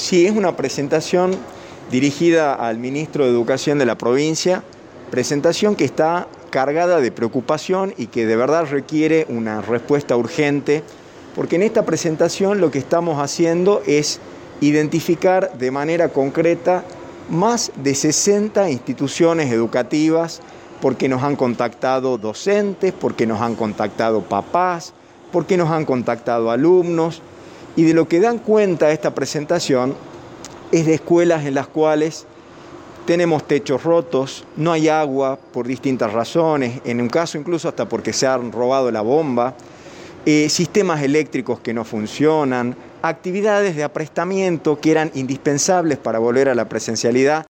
Sí, es una presentación dirigida al ministro de Educación de la provincia, presentación que está cargada de preocupación y que de verdad requiere una respuesta urgente, porque en esta presentación lo que estamos haciendo es identificar de manera concreta más de 60 instituciones educativas, porque nos han contactado docentes, porque nos han contactado papás, porque nos han contactado alumnos, y de lo que dan cuenta esta presentación es de escuelas en las cuales tenemos techos rotos, no hay agua por distintas razones, en un caso incluso hasta porque se han robado la bomba, sistemas eléctricos que no funcionan, actividades de aprestamiento que eran indispensables para volver a la presencialidad